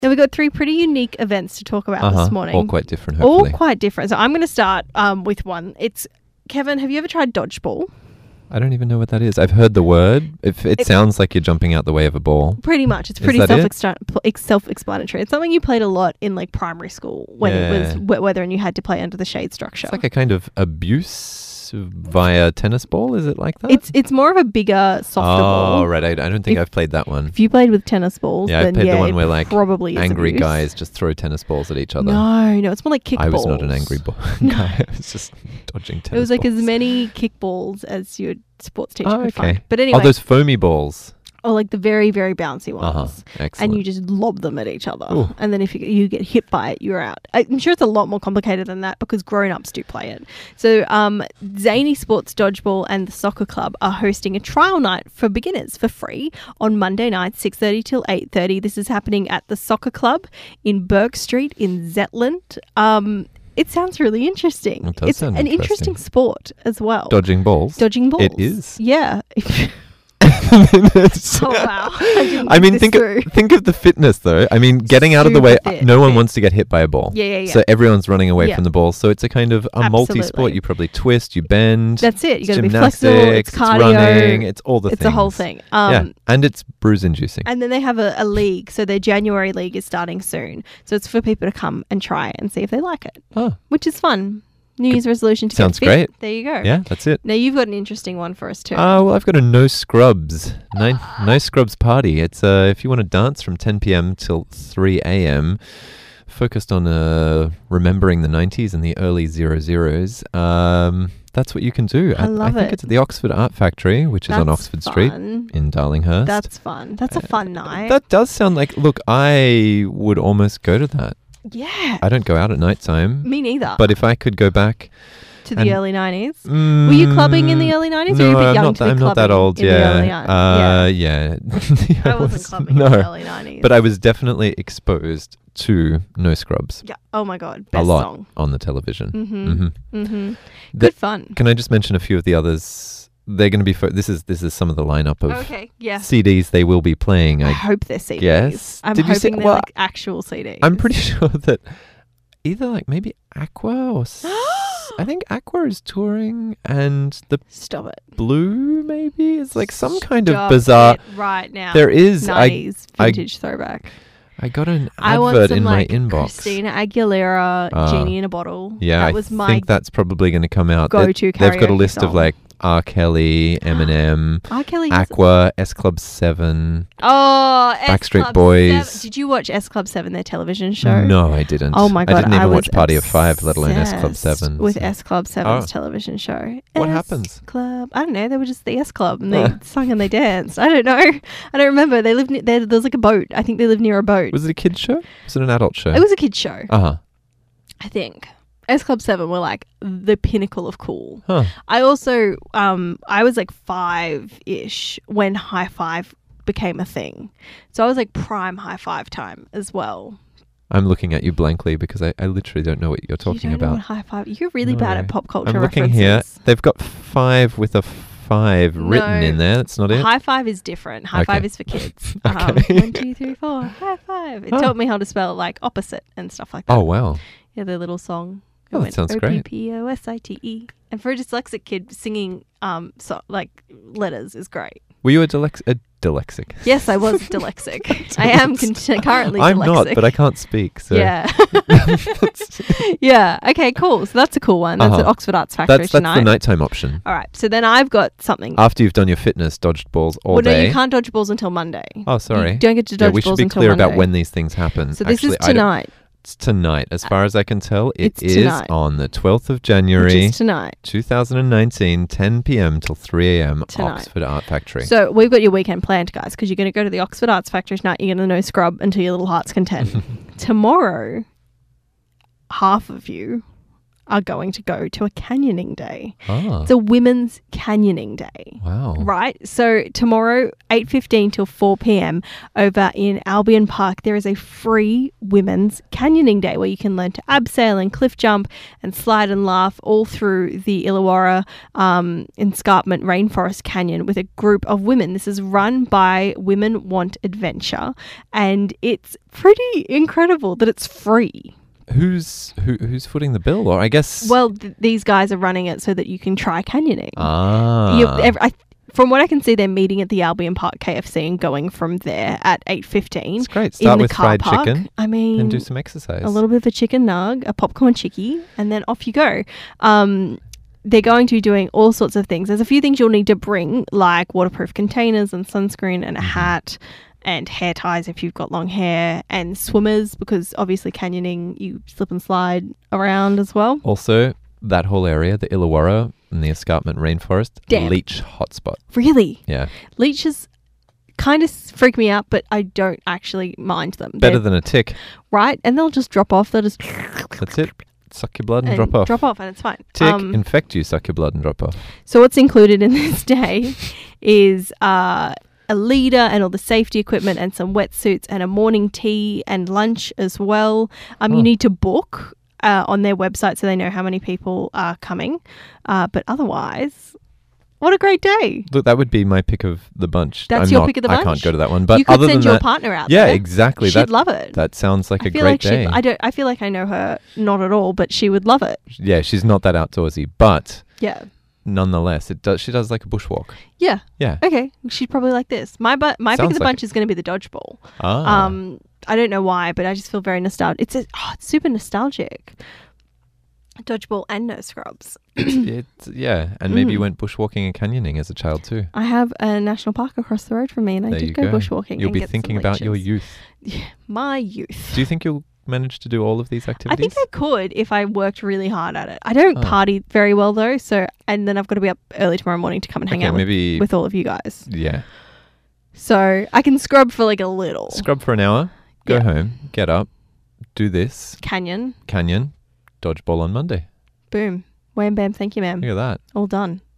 Now, we've got 3 pretty unique events to talk about this morning. All quite different, hopefully. All quite different. So I'm going to start with one. It's, Kevin, have you ever tried dodgeball? I don't even know what that is. I've heard the word. It sounds like you're jumping out the way of a ball. Pretty much. It's pretty self-explanatory. It's something you played a lot in like primary school when it was wet weather and you had to play under the shade structure. It's like a kind of abuse via tennis ball. Is it like that? It's more of a bigger, softer ball. Oh, right. I don't think I've played that one. If you played with tennis balls, then I played the one where like probably angry abuse. guys just throw tennis balls at each other. No, it's more like kickballs. I was not an angry guy. I was just dodging tennis balls. It was like as many kickballs as your sports teacher could find. But anyway. Oh, those foamy balls. Or like the very, very bouncy ones. Excellent. And you just lob them at each other. Ooh. And then if you get hit by it, you're out. I'm sure it's a lot more complicated than that because grown-ups do play it. So Zany Sports Dodgeball and the Soccer Club are hosting a trial night for beginners for free on Monday night, 6:30 till 8:30. This is happening at the Soccer Club in Burke Street in Zetland. It sounds really interesting. It does it's sound an interesting sport as well. Dodging balls. It is. Yeah. Oh wow! I mean, think of the fitness though. I mean, getting out of the way. No one wants to get hit by a ball. Yeah. So everyone's running away from the ball. So it's a kind of a multi-sport. You probably twist, you bend. That's it. You got to be flexible. It's cardio. It's running. It's all the things. It's a whole thing. And it's bruise-inducing. And then they have a league. So their January league is starting soon. So it's for people to come and try and see if they like it. Oh, which is fun. New Year's resolution to Sounds get fit. great. There you go. Yeah, that's it. Now you've got an interesting one for us too. Well, I've got a no scrubs party. It's if you want to dance from 10 p.m. till 3 a.m. focused on remembering the 90s and the early 00s. That's what you can do. I think it's at the Oxford Art Factory, which is on Oxford Street in Darlinghurst. That's fun. That's a fun night. That does sound like. Look, I would almost go to that. Yeah. I don't go out at night time. Me neither. But if I could go back to the early 90s, were you clubbing in the early 90s? No, or were you a bit young to be I'm not that old. Yeah. I wasn't clubbing in the early 90s. But I was definitely exposed to No Scrubs. Yeah. Oh my God. Best a lot song on the television. Good fun. Can I just mention a few of the others? They're going to be. This is some of the lineup of CDs they will be playing. I hope they're CDs. Yes. I'm hoping they're like actual CDs. I'm pretty sure that either like maybe Aqua or I think Aqua is touring and the Stop it. Blue maybe is like some kind of bizarre. Right now. There is 90s vintage throwback. I got an advert in my inbox. Christina Aguilera, Genie in a Bottle. Yeah, that was I think that's probably going to come out. Go-to karaoke They've got a list song. of like R. Kelly, Eminem, R. Kelly Aqua, S Club 7. Oh, Backstreet Club Boys. 7. Did you watch S Club 7, their television show? No, I didn't. Oh my God, I didn't even watch was Party of Five, let alone S Club 7. With S Club 7's television show. What happens? Club. I don't know. They were just the S Club and they sung and they danced. I don't know. I don't remember. They lived there was like a boat. I think they lived near a boat. Was it a kid's show? Was it an adult show? It was a kid's show. I think. S Club 7 were like the pinnacle of cool. Huh. I also, I was like 5-ish when High Five became a thing. So I was like prime High Five time as well. I'm looking at you blankly because I literally don't know what you're talking about. Know what High Five. You're really bad at pop culture I'm looking references. here. They've got 5 with a 5 written in there. That's not it. High Five is different. High Five is for kids. Okay. 1, 2, 3, 4. High Five. It taught me how to spell like opposite and stuff like that. Oh wow. Yeah, their little song. Oh, that sounds great. O-P-P-O-S-I-T-E. And for a dyslexic kid, singing like letters is great. Were you a dyslexic? Yes, I was dyslexic. I am currently I'm dyslexic. not, but I can't speak. So. Yeah. Yeah. Okay, cool. So that's a cool one. That's at Oxford Arts Factory tonight. That's the nighttime option. All right. So then I've got something. After you've done your fitness, dodged balls all day. No, you can't dodge balls until Monday. Oh, sorry. You don't get to dodge we balls should be until clear Monday. about when these things happen. So this is tonight. It's tonight. As far as I can tell, it's is tonight. on the 12th of January. Which is tonight. 2019, 10 p.m. till 3 a.m. Tonight. Oxford Art Factory. So we've got your weekend planned, guys, because you're going to go to the Oxford Arts Factory tonight. You're going to no scrub until your little heart's content. Tomorrow, half of you are going to go to a canyoning day. Ah, It's a women's canyoning day. wow. Right. So tomorrow, 8:15 till 4 p.m. over in Albion Park, there is a free women's canyoning day where you can learn to abseil and cliff jump and slide and laugh all through the Illawarra Escarpment Rainforest Canyon with a group of women. This is run by Women Want Adventure, and it's pretty incredible that it's free. Who's footing the bill? Or I guess. Well, these guys are running it so that you can try canyoning. Ah. From what I can see, they're meeting at the Albion Park KFC and going from there at 8:15. It's great. Start with fried chicken I mean, and do some exercise. a little bit of a chicken nug, a popcorn chickie, and then off you go. They're going to be doing all sorts of things. There's a few things you'll need to bring, like waterproof containers and sunscreen and a hat and hair ties if you've got long hair, and swimmers, because obviously canyoning, you slip and slide around as well. Also, that whole area, the Illawarra and the Escarpment Rainforest, Damn. leech hotspot. Really? Yeah. Leeches kind of freak me out, but I don't actually mind them. Better They're- than a tick. right? And they'll just drop off. They'll just That's it. Suck your blood and drop off. Drop off, and it's fine. Tick, infect you, suck your blood and drop off. So what's included in this day is a leader and all the safety equipment and some wetsuits and a morning tea and lunch as well. You need to book on their website so they know how many people are coming. But otherwise, what a great day. Look, that would be my pick of the bunch. That's your pick of the I bunch? can't go to that one. But You could other send than your that, partner out yeah, there. exactly. She'd love it. That sounds like I a feel great like day. I feel like I know her not at all, but she would love it. Yeah, she's not that outdoorsy, but Yeah. nonetheless, she does like a bushwalk. Yeah. Yeah. Okay. She'd probably like this. My pick of Sounds the like bunch is going to be the dodgeball. Ah. I don't know why, but I just feel very nostalgic. It's super nostalgic. Dodgeball and no scrubs. Yeah, and maybe you went bushwalking and canyoning as a child too. I have a national park across the road from me, and I There did you go go. bushwalking. You'll and be get some thinking about your leeches. youth. Yeah, my youth. Do you think you'll manage to do all of these activities? I think I could if I worked really hard at it. I don't party very well though, and then I've got to be up early tomorrow morning to come and hang out with all of you guys. Yeah. So I can scrub for like a little. Scrub for an hour, go home, get up, do this. Canyon. Dodgeball on Monday. Boom. Wham bam. Thank you, ma'am. Look at that. All done.